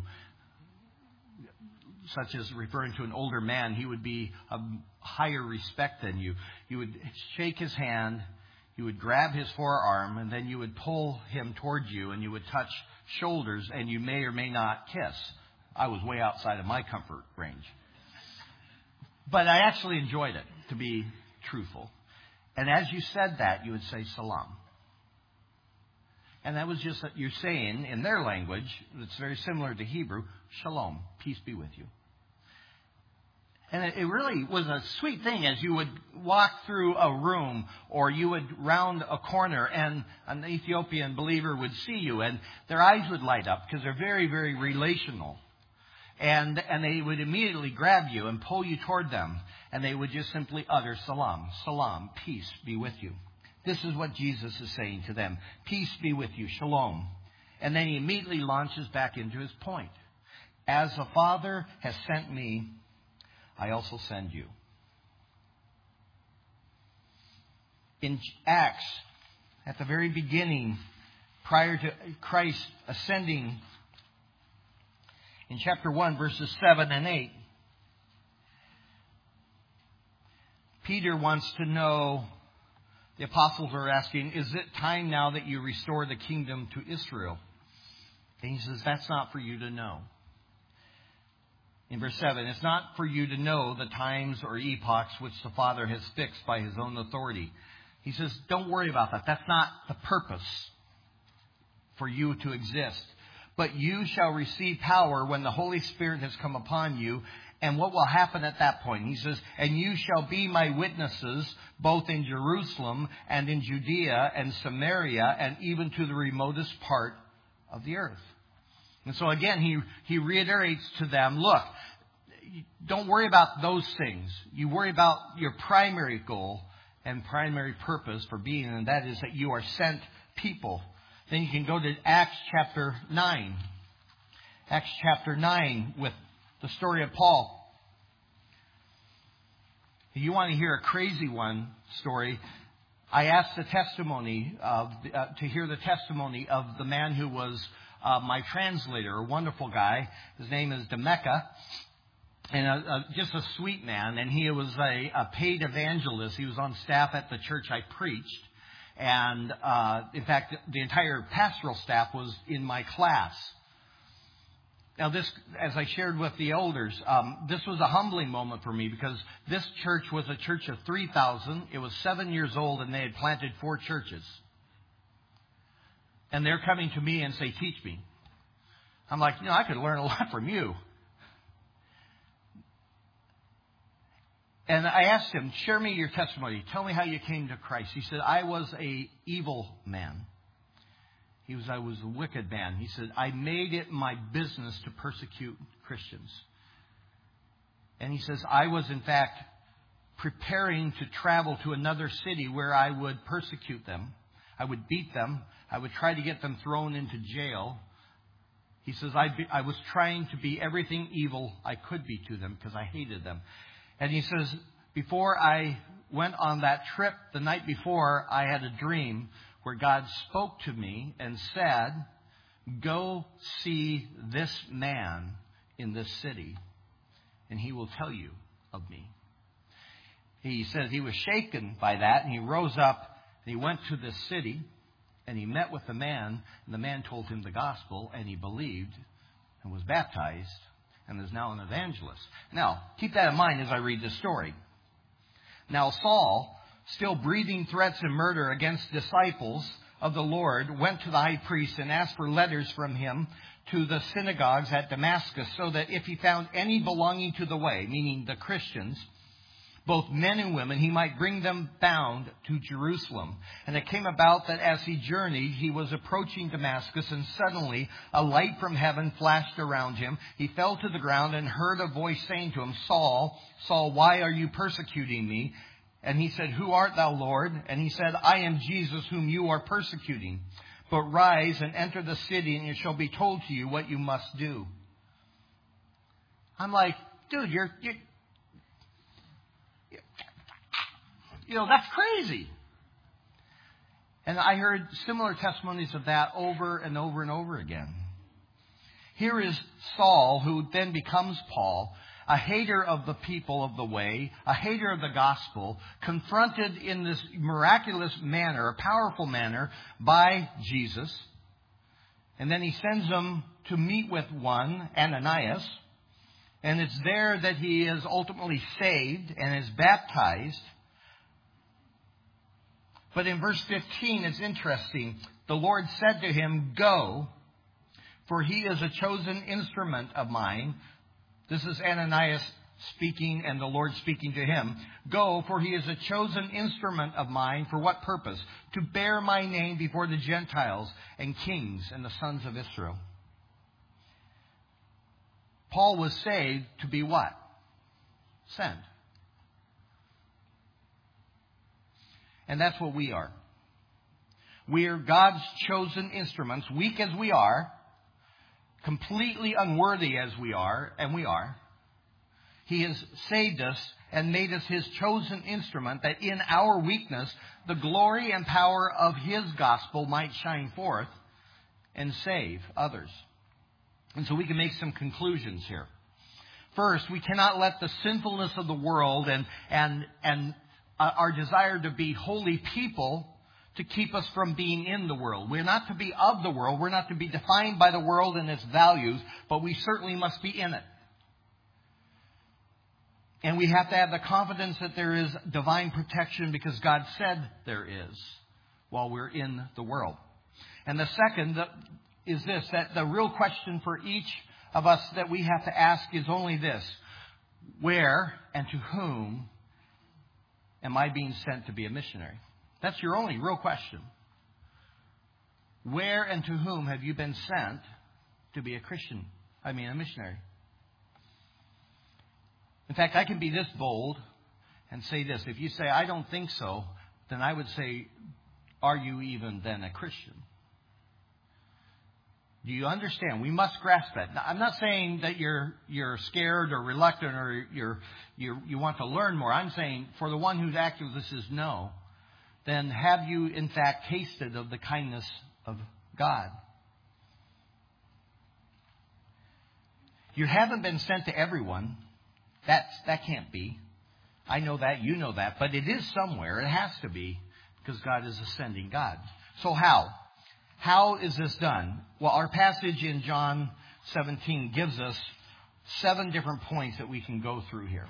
such as referring to an older man, he would be of higher respect than you. You would shake his hand, you would grab his forearm, and then you would pull him towards you, and you would touch shoulders, and you may or may not kiss. I was way outside of my comfort range. But I actually enjoyed it, to be truthful. And as you said that, you would say salam. And that was just that you're saying, in their language, it's very similar to Hebrew, shalom, peace be with you. And it really was a sweet thing as you would walk through a room or you would round a corner and an Ethiopian believer would see you and their eyes would light up because they're very, very relational. And they would immediately grab you and pull you toward them. And they would just simply utter salam, salam, peace be with you. This is what Jesus is saying to them. Peace be with you, shalom. And then He immediately launches back into His point. As the Father has sent me, I also send you. In Acts, at the very beginning, prior to Christ ascending, in chapter 1, verses 7 and 8, Peter wants to know, the apostles are asking, is it time now that you restore the kingdom to Israel? And he says, that's not for you to know. In verse 7, it's not for you to know the times or epochs which the Father has fixed by His own authority. He says, don't worry about that. That's not the purpose for you to exist. But you shall receive power when the Holy Spirit has come upon you. And what will happen at that point? He says, and you shall be my witnesses both in Jerusalem and in Judea and Samaria and even to the remotest part of the earth. And so again, he reiterates to them, look, don't worry about those things. You worry about your primary goal and primary purpose for being, and that is that you are sent people. Then you can go to Acts chapter 9. Acts chapter 9 with the story of Paul. If you want to hear a crazy story, I asked to hear the testimony of the man who was my translator, a wonderful guy. His name is Demeka, and just a sweet man. And he was a paid evangelist. He was on staff at the church I preached. And in fact, the entire pastoral staff was in my class. Now this, as I shared with the elders, this was a humbling moment for me because this church was a church of 3,000. It was 7 years old and they had planted 4 churches. And they're coming to me and say, teach me. I'm like, I could learn a lot from you. And I asked him, share me your testimony. Tell me how you came to Christ. He said, I was a evil man. I was a wicked man. He said, I made it my business to persecute Christians. And he says, I was in fact preparing to travel to another city where I would persecute them. I would beat them. I would try to get them thrown into jail. He says, I was trying to be everything evil I could be to them because I hated them. And he says, before I went on that trip, the night before, I had a dream where God spoke to me and said, go see this man in this city, and he will tell you of me. He says he was shaken by that, and he rose up, and he went to this city, and he met with the man, and the man told him the gospel, and he believed and was baptized, and is now an evangelist. Now, keep that in mind as I read this story. Now, Saul, still breathing threats and murder against disciples of the Lord, went to the high priest and asked for letters from him to the synagogues at Damascus, so that if he found any belonging to the way, meaning the Christians, both men and women, he might bring them bound to Jerusalem. And it came about that as he journeyed, he was approaching Damascus, and suddenly a light from heaven flashed around him. He fell to the ground and heard a voice saying to him, Saul, Saul, why are you persecuting me? And he said, who art thou, Lord? And he said, I am Jesus whom you are persecuting. But rise and enter the city, and it shall be told to you what you must do. I'm like, dude, that's crazy. And I heard similar testimonies of that over and over and over again. Here is Saul, who then becomes Paul, a hater of the people of the way, a hater of the gospel, confronted in this miraculous manner, a powerful manner, by Jesus. And then he sends them to meet with one, Ananias. And it's there that he is ultimately saved and is baptized. But in verse 15, it's interesting. The Lord said to him, go, for he is a chosen instrument of mine. This is Ananias speaking and the Lord speaking to him. Go, for he is a chosen instrument of mine. For what purpose? To bear my name before the Gentiles and kings and the sons of Israel. Paul was saved to be what? Sent. And that's what we are. We are God's chosen instruments, weak as we are, completely unworthy as we are, and we are. He has saved us and made us His chosen instrument, that in our weakness, the glory and power of His gospel might shine forth and save others. And so we can make some conclusions here. First, we cannot let the sinfulness of the world and our desire to be holy people to keep us from being in the world. We're not to be of the world. We're not to be defined by the world and its values, but we certainly must be in it. And we have to have the confidence that there is divine protection because God said there is while we're in the world. And the second is this, that the real question for each of us that we have to ask is only this: where and to whom am I being sent to be a missionary? That's your only real question. Where and to whom have you been sent to be a missionary? In fact, I can be this bold and say this. If you say, I don't think so, then I would say, are you even then a Christian? Do you understand? We must grasp that. Now, I'm not saying that you're scared or reluctant or you want to learn more. I'm saying for the one who's active, this is no. Then have you in fact tasted of the kindness of God? You haven't been sent to everyone. That can't be. I know that. You know that. But it is somewhere. It has to be, because God is a sending God. So how? How is this done? Well, our passage in John 17 gives us 7 different points that we can go through here.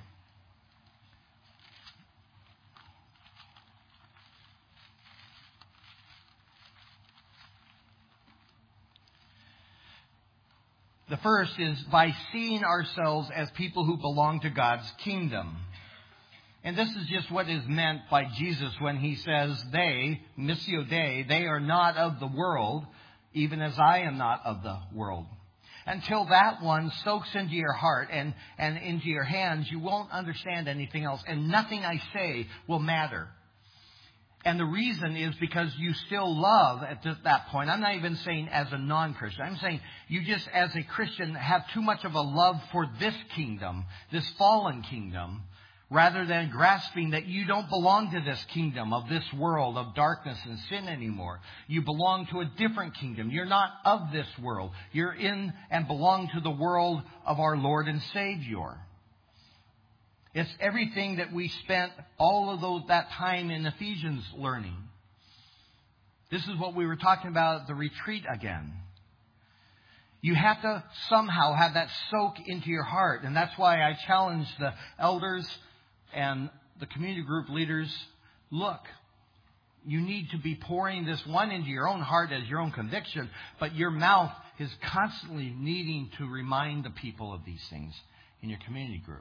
The first is by seeing ourselves as people who belong to God's kingdom. And this is just what is meant by Jesus when he says they, missio Dei, they are not of the world, even as I am not of the world. Until that one soaks into your heart and into your hands, you won't understand anything else. And nothing I say will matter. And the reason is because you still love at that point. I'm not even saying as a non-Christian. I'm saying you just as a Christian have too much of a love for this kingdom, this fallen kingdom, rather than grasping that you don't belong to this kingdom of this world of darkness and sin anymore. You belong to a different kingdom. You're not of this world. You're in and belong to the world of our Lord and Savior. It's everything that we spent all of that time in Ephesians learning. This is what we were talking about at the retreat again. You have to somehow have that soak into your heart. And that's why I challenge the elders and the community group leaders. Look, you need to be pouring this one into your own heart as your own conviction. But your mouth is constantly needing to remind the people of these things in your community group.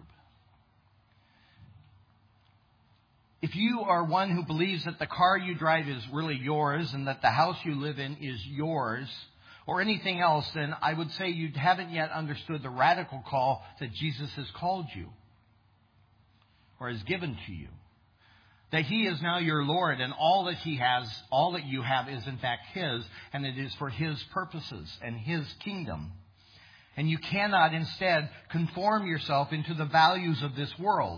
If you are one who believes that the car you drive is really yours and that the house you live in is yours or anything else, then I would say you haven't yet understood the radical call that Jesus has called you or has given to you. That He is now your Lord and all that He has, all that you have is in fact His, and it is for His purposes and His kingdom. And you cannot instead conform yourself into the values of this world.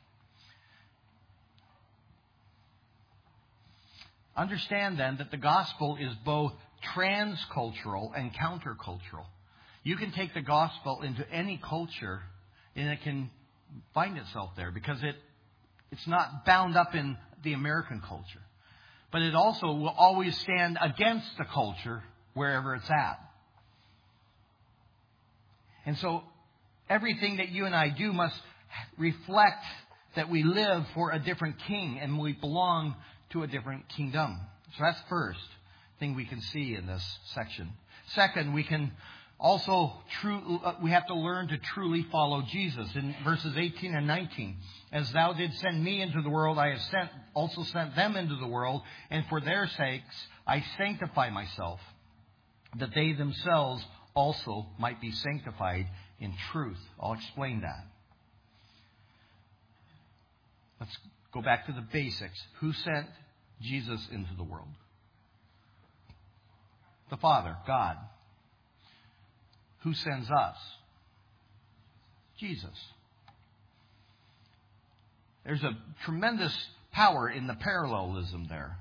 Understand then that the gospel is both transcultural and countercultural. You can take the gospel into any culture and it can find itself there because it's not bound up in the American culture. But it also will always stand against the culture wherever it's at. And so everything that you and I do must reflect that we live for a different king and we belong to a different kingdom. So that's the first thing we can see in this section. Second, we can also we have to learn to truly follow Jesus. In verses 18 and 19, as thou didst send me into the world, I have also sent them into the world, and for their sakes I sanctify myself, that they themselves also might be sanctified in truth. I'll explain that. Let's go back to the basics. Who sent Jesus into the world? The Father, God. Who sends us? Jesus. There's a tremendous power in the parallelism there.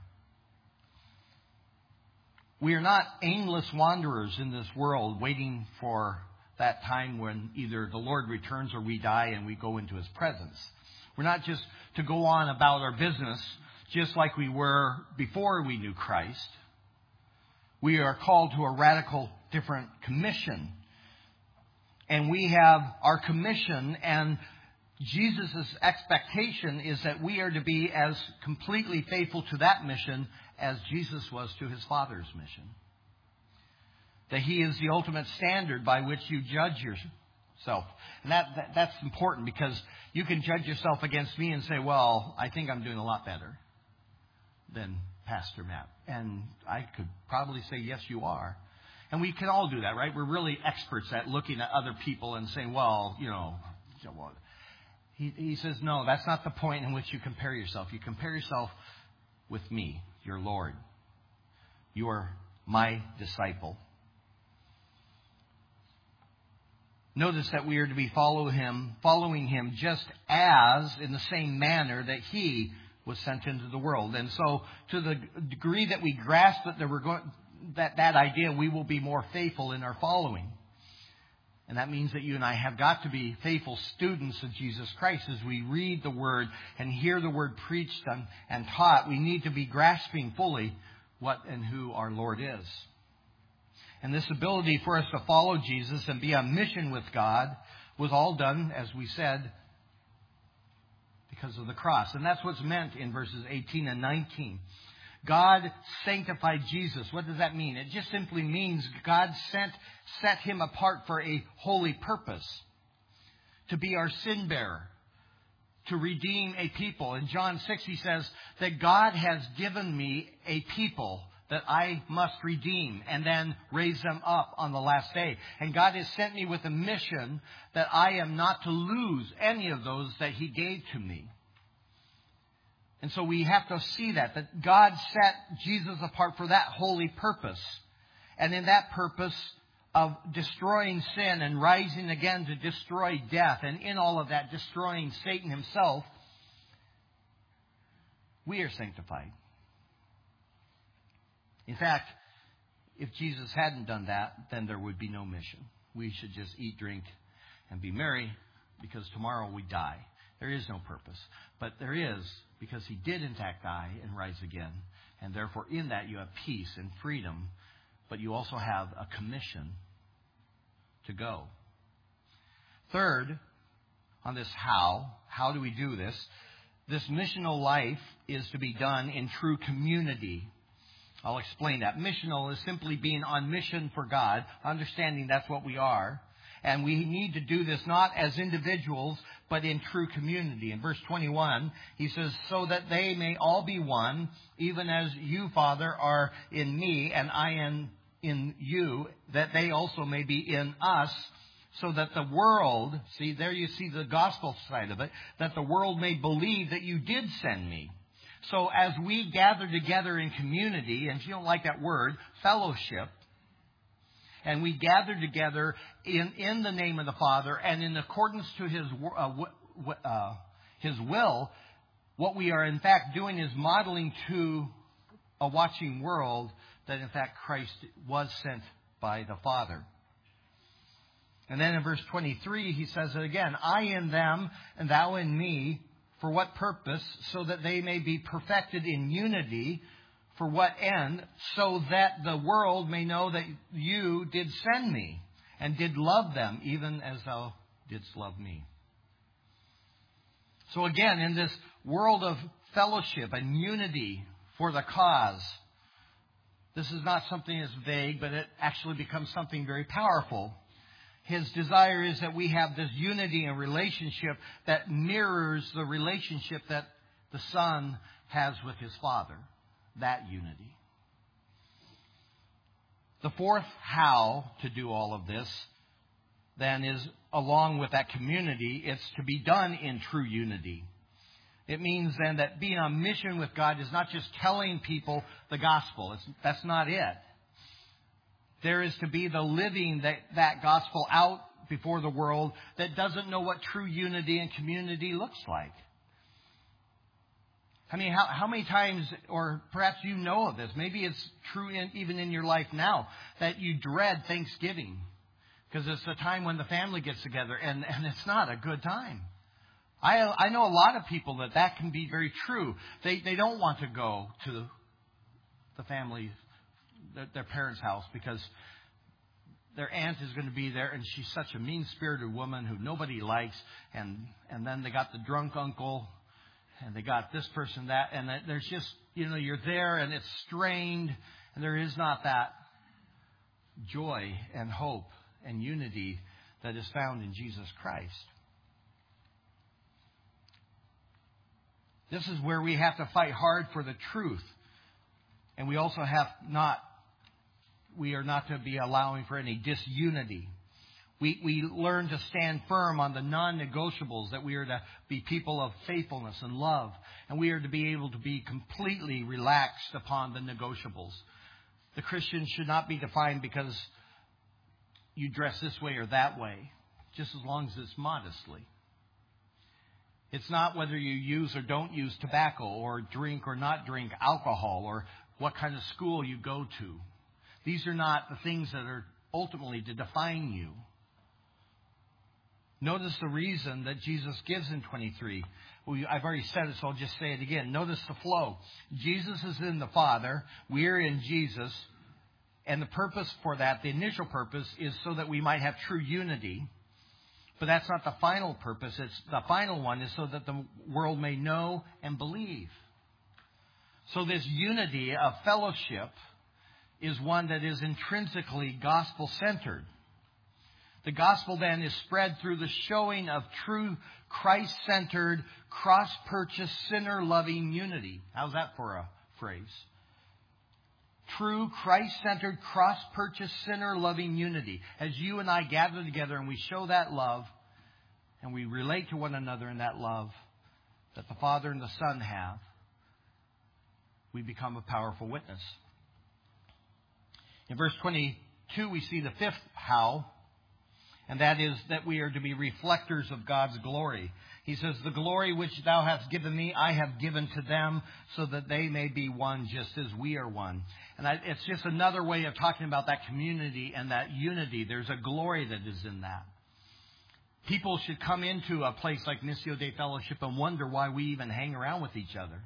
We are not aimless wanderers in this world waiting for that time when either the Lord returns or we die and we go into His presence. We're not just to go on about our business just like we were before we knew Christ. We are called to a radical different commission. And we have our commission, and Jesus' expectation is that we are to be as completely faithful to that mission as Jesus was to His Father's mission. That He is the ultimate standard by which you judge yourself. And that's important because you can judge yourself against me and say, well, I think I'm doing a lot better than Pastor Matt. And I could probably say, yes, you are. And we can all do that, right? We're really experts at looking at other people and saying, well, He says, no, that's not the point in which you compare yourself. You compare yourself with me, your Lord. You are my disciple. Notice that we are to be following Him just as in the same manner that He was sent into the world. And so to the degree that we grasp that idea, we will be more faithful in our following. And that means that you and I have got to be faithful students of Jesus Christ as we read the Word and hear the Word preached and taught. We need to be grasping fully what and who our Lord is. And this ability for us to follow Jesus and be on mission with God was all done, as we said, because of the cross. And that's what's meant in verses 18 and 19. God sanctified Jesus. What does that mean? It just simply means God set him apart for a holy purpose. To be our sin bearer. To redeem a people. In John 6 he says that God has given me a people that I must redeem and then raise them up on the last day. And God has sent me with a mission that I am not to lose any of those that He gave to me. And so we have to see that God set Jesus apart for that holy purpose. And in that purpose of destroying sin and rising again to destroy death, and in all of that destroying Satan himself, we are sanctified. In fact, if Jesus hadn't done that, then there would be no mission. We should just eat, drink, and be merry, because tomorrow we die. There is no purpose. But there is, because He did in fact die and rise again. And therefore in that you have peace and freedom, but you also have a commission to go. Third, on this how do we do this? This missional life is to be done in true community. I'll explain that. Missional is simply being on mission for God, understanding that's what we are. And we need to do this not as individuals, but in true community. In verse 21, he says, so that they may all be one, even as you, Father, are in me, and I am in you, that they also may be in us, so that the world, see, there you see the gospel side of it, that the world may believe that you did send me. So as we gather together in community, and if you don't like that word, fellowship, and we gather together in the name of the Father and in accordance to His will, what we are in fact doing is modeling to a watching world that in fact Christ was sent by the Father. And then in verse 23 he says it again, I in them and thou in me. For what purpose? So that they may be perfected in unity. For what end? So that the world may know that you did send me and did love them, even as thou didst love me. So again, in this world of fellowship and unity for the cause, this is not something that's vague, but it actually becomes something very powerful. His desire is that we have this unity and relationship that mirrors the relationship that the Son has with His Father. That unity. The fourth how to do all of this then is, along with that community, it's to be done in true unity. It means then that being on mission with God is not just telling people the gospel. That's not it. There is to be the living that gospel out before the world that doesn't know what true unity and community looks like. I mean, how many times, or perhaps you know of this, maybe it's true even in your life now, that you dread Thanksgiving because it's the time when the family gets together, and it's not a good time. I know a lot of people that can be very true. They don't want to go to the family, their parents' house, because their aunt is going to be there, and she's such a mean-spirited woman who nobody likes, and then they got the drunk uncle, and they got this person, that, and there's just, you're there, and it's strained, and there is not that joy and hope and unity that is found in Jesus Christ. This is where we have to fight hard for the truth. And we also we are not to be allowing for any disunity. We learn to stand firm on the non-negotiables, that we are to be people of faithfulness and love. And we are to be able to be completely relaxed upon the negotiables. The Christian should not be defined because you dress this way or that way, just as long as it's modestly. It's not whether you use or don't use tobacco, or drink or not drink alcohol, or what kind of school you go to. These are not the things that are ultimately to define you. Notice the reason that Jesus gives in 23. I've already said it, so I'll just say it again. Notice the flow. Jesus is in the Father. We're in Jesus. And the purpose for that, the initial purpose, is so that we might have true unity. But that's not the final purpose. The final one is so that the world may know and believe. So this unity of fellowship is one that is intrinsically gospel-centered. The gospel then is spread through the showing of true Christ-centered, cross-purchased, sinner-loving unity. How's that for a phrase? True Christ-centered, cross-purchased, sinner-loving unity. As you and I gather together and we show that love and we relate to one another in that love that the Father and the Son have, we become a powerful witness. In verse 22, we see the fifth how, and that is that we are to be reflectors of God's glory. He says, the glory which thou hast given me, I have given to them, so that they may be one just as we are one. And it's just another way of talking about that community and that unity. There's a glory that is in that. People should come into a place like Missio Dei Fellowship and wonder why we even hang around with each other.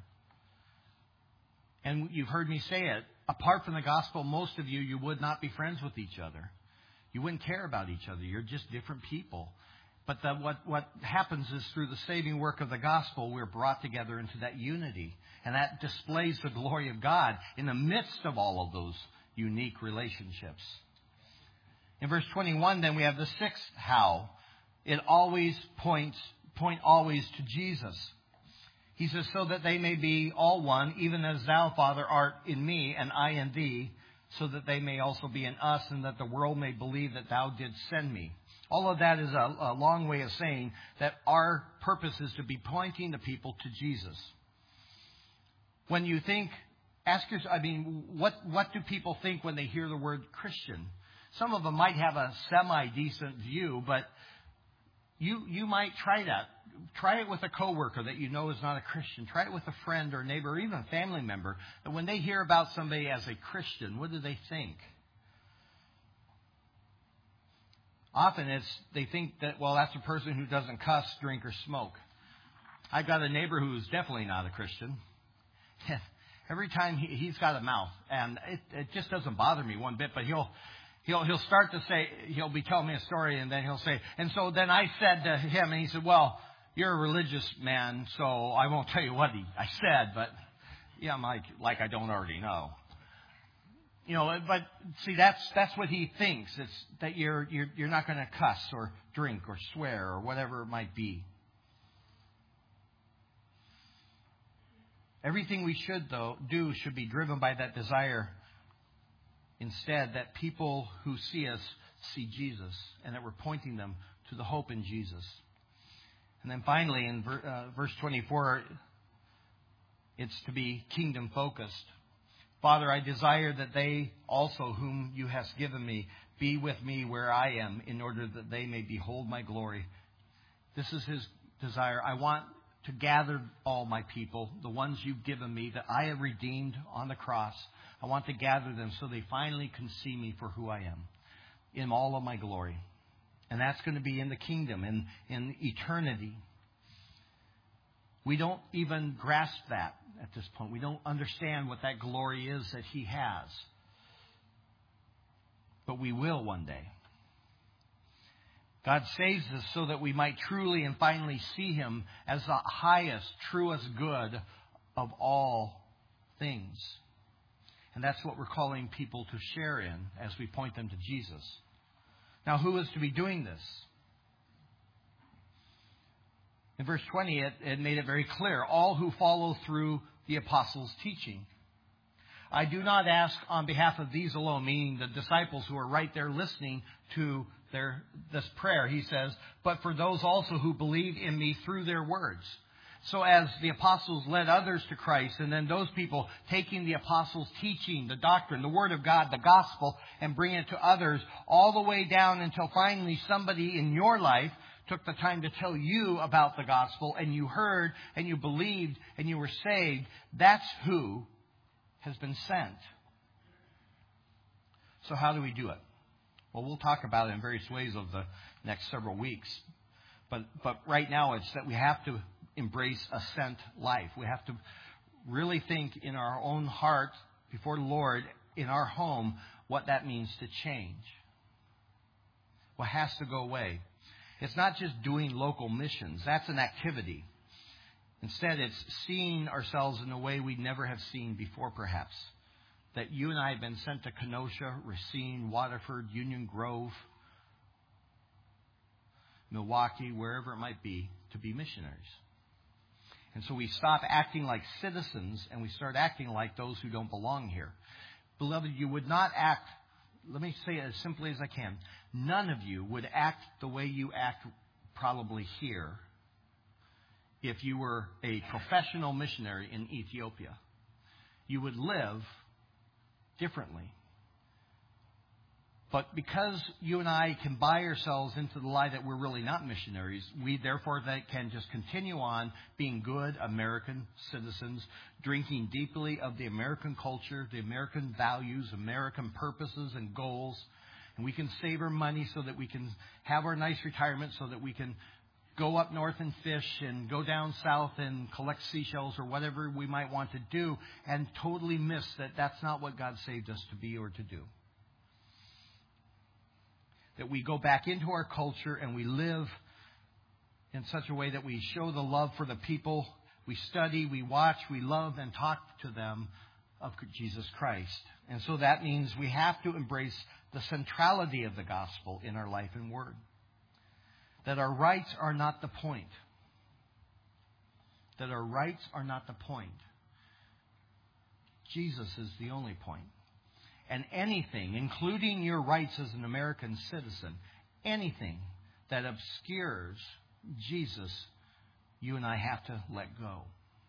And you've heard me say it. Apart from the gospel, most of you would not be friends with each other. You wouldn't care about each other. You're just different people. But what happens is through the saving work of the gospel, we're brought together into that unity. And that displays the glory of God in the midst of all of those unique relationships. In verse 21, then, we have the sixth how. It always point always to Jesus. He says, so that they may be all one, even as thou, Father, art in me, and I in thee, so that they may also be in us, and that the world may believe that thou didst send me. All of that is a long way of saying that our purpose is to be pointing the people to Jesus. When you think, ask yourself, what do people think when they hear the word Christian? Some of them might have a semi-decent view, but you might try that. Try it with a coworker that you know is not a Christian. Try it with a friend or neighbor or even a family member. And when they hear about somebody as a Christian, what do they think? Often they think that, well, that's a person who doesn't cuss, drink, or smoke. I've got a neighbor who's definitely not a Christian. Every time he's got a mouth, and it just doesn't bother me one bit, but he'll start to say, he'll be telling me a story, and then he'll say, and so then I said to him, and he said, well, you're a religious man, so I won't tell you what I said, but yeah, I'm like I don't already know. You know, but see, that's what he thinks. It's that you're not going to cuss or drink or swear or whatever it might be. Everything we should do should be driven by that desire. Instead, that people who see us see Jesus, and that we're pointing them to the hope in Jesus. And then finally, in verse 24, it's to be kingdom focused. Father, I desire that they also, whom you hast given me, be with me where I am, in order that they may behold my glory. This is his desire. I want to gather all my people, the ones you've given me, that I have redeemed on the cross. I want to gather them so they finally can see me for who I am, in all of my glory. And that's going to be in the kingdom, in eternity. We don't even grasp that at this point. We don't understand what that glory is that he has. But we will one day. God saves us so that we might truly and finally see him as the highest, truest good of all things. And that's what we're calling people to share in as we point them to Jesus. Now, who is to be doing this? In verse 20, it made it very clear. All who follow through the apostles' teaching. I do not ask on behalf of these alone, meaning the disciples who are right there listening to this prayer, he says, but for those also who believe in me through their words. So as the apostles led others to Christ, and then those people taking the apostles' teaching, the doctrine, the Word of God, the gospel, and bringing it to others, all the way down until finally somebody in your life took the time to tell you about the gospel, and you heard, and you believed, and you were saved. That's who has been sent. So how do we do it? Well, we'll talk about it in various ways over the next several weeks. But right now it's that we have to embrace a sent life. We have to really think in our own heart before the Lord, in our home, what that means to change. What has to go away. It's not just doing local missions. That's an activity. Instead, it's seeing ourselves in a way we never have seen before, perhaps. That you and I have been sent to Kenosha, Racine, Waterford, Union Grove, Milwaukee, wherever it might be, to be missionaries. And so we stop acting like citizens and we start acting like those who don't belong here. Beloved, you would not act, let me say it as simply as I can, none of you would act the way you act probably here if you were a professional missionary in Ethiopia. You would live differently. But because you and I can buy ourselves into the lie that we're really not missionaries, we therefore can just continue on being good American citizens, drinking deeply of the American culture, the American values, American purposes and goals. And we can save our money so that we can have our nice retirement, so that we can go up north and fish and go down south and collect seashells or whatever we might want to do, and totally miss that that's not what God saved us to be or to do. That we go back into our culture and we live in such a way that we show the love for the people. We study, we watch, we love and talk to them of Jesus Christ. And so that means we have to embrace the centrality of the gospel in our life and word. That our rights are not the point. That our rights are not the point. Jesus is the only point. And anything, including your rights as an American citizen, anything that obscures Jesus, you and I have to let go.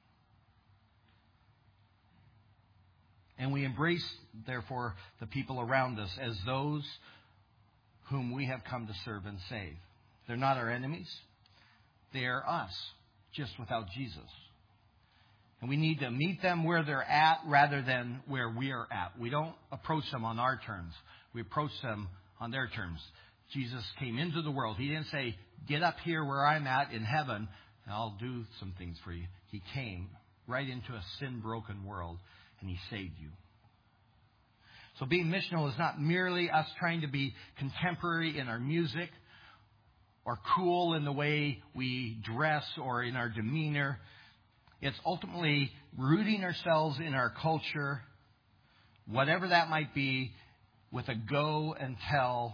And we embrace, therefore, the people around us as those whom we have come to serve and save. They're not our enemies. They are us, just without Jesus. And we need to meet them where they're at rather than where we are at. We don't approach them on our terms. We approach them on their terms. Jesus came into the world. He didn't say, get up here where I'm at in heaven and I'll do some things for you. He came right into a sin-broken world and He saved you. So being missional is not merely us trying to be contemporary in our music or cool in the way we dress or in our demeanor. It's ultimately rooting ourselves in our culture, whatever that might be, with a go and tell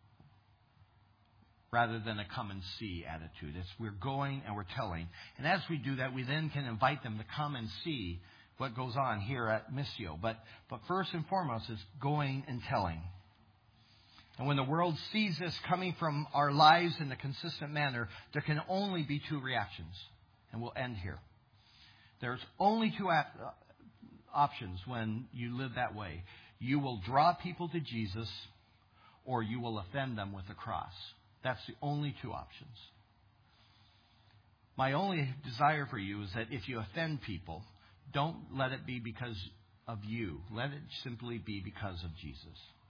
rather than a come and see attitude. It's we're going and we're telling. And as we do that, we then can invite them to come and see what goes on here at Missio. But first and foremost is going and telling. And when the world sees this coming from our lives in a consistent manner, there can only be two reactions. And we'll end here. There's only two options when you live that way. You will draw people to Jesus, or you will offend them with the cross. That's the only two options. My only desire for you is that if you offend people, don't let it be because of you. Let it simply be because of Jesus.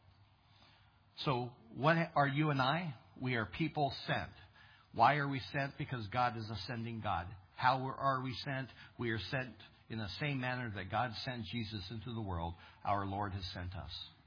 So what are you and I? We are people sent. Why are we sent? Because God is a sending God. How are we sent? We are sent in the same manner that God sent Jesus into the world. Our Lord has sent us.